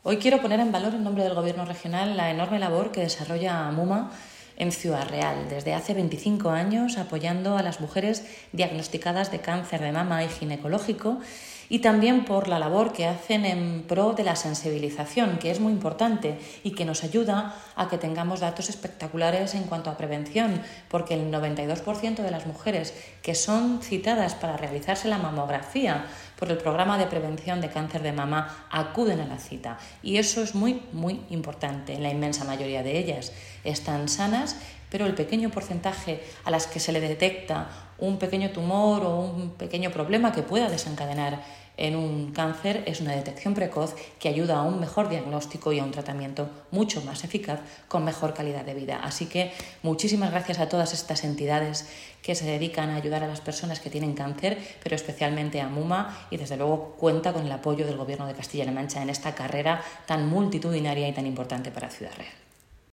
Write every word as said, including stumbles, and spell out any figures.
Hoy quiero poner en valor en nombre del Gobierno regional la enorme labor que desarrolla MUMA en Ciudad Real desde hace veinticinco años, apoyando a las mujeres diagnosticadas de cáncer de mama y ginecológico, y también por la labor que hacen en pro de la sensibilización, que es muy importante y que nos ayuda a que tengamos datos espectaculares en cuanto a prevención, porque el noventa y dos por ciento de las mujeres que son citadas para realizarse la mamografía por el programa de prevención de cáncer de mama acuden a la cita, y eso es muy, muy importante. La inmensa mayoría de ellas están sanas, pero el pequeño porcentaje a las que se le detecta un pequeño tumor o un pequeño problema que pueda desencadenar en un cáncer es una detección precoz que ayuda a un mejor diagnóstico y a un tratamiento mucho más eficaz con mejor calidad de vida. Así que muchísimas gracias a todas estas entidades que se dedican a ayudar a las personas que tienen cáncer, pero especialmente a MUMA, y desde luego cuenta con el apoyo del Gobierno de Castilla-La Mancha en esta carrera tan multitudinaria y tan importante para Ciudad Real.